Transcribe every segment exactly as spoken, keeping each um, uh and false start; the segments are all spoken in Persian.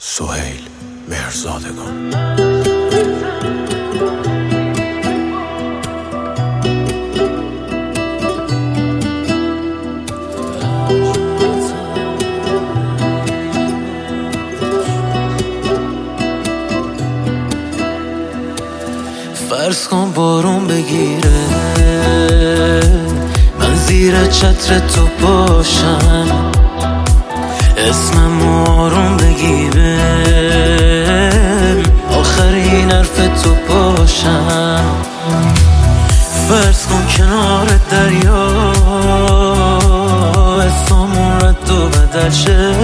سهیل مهرزادگان. فرض کن بارون بگیره، من زیر چتر تو باشم، اسمم آروم بگیره، آخرین حرف تو باشم. فرض کن کنار دریا اسممون رد و بدل شه،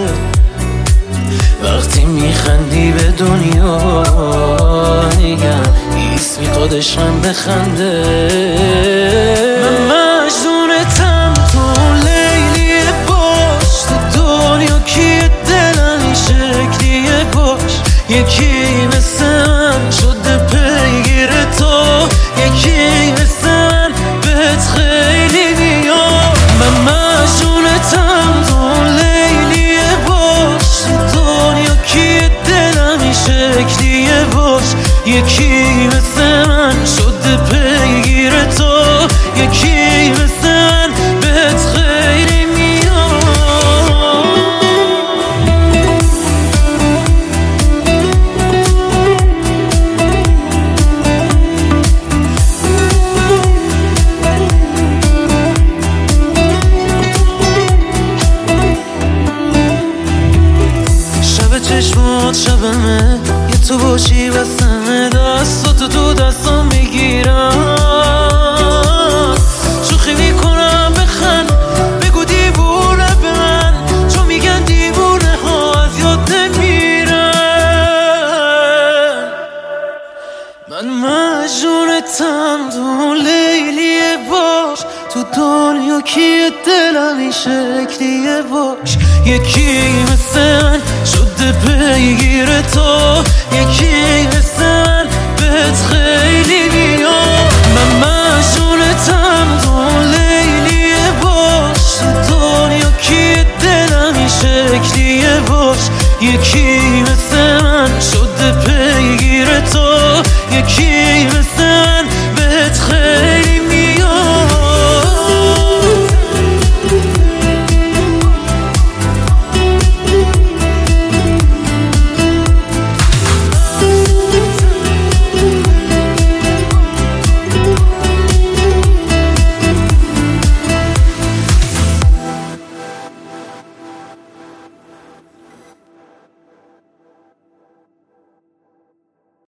وقتی میخندی به دنیا نگم اسمی خودش هم بخنده. من مجنونتم، تو لیلیه باش، تو دنیا کیه دلم این شکلیه باش. یکی مثل من شده پیگیر تو، یکی مثل من بهت خیلی میاد. من مجنونتم، تو لیلیه باش، تو دنیا کیه دلم این شکلیه باش. یکی مثل من شده پیگیر تو، یکی مثل من بهت خیلی میاد. شب چشمات شبمه، یه تو باشی بسمه، دستاتو تو دستام میگیرم، شوخی میکنم بخند، بگو دیوونه به من، چون میگن دیوونه ها از یاد نمیرن. من مجنونتم، تو لیلیه باش، تو دنیا کیه دلم این شکلیه باش. یکی مثل من شده پیگیر تو، یکی مثل من بهت خیلی میاد. من مجنونتم، تو لیلیه باش، تو دنیا کیه دلم این شکلیه باش. یکی مثل من شده پیگیر تو، یکی مثل من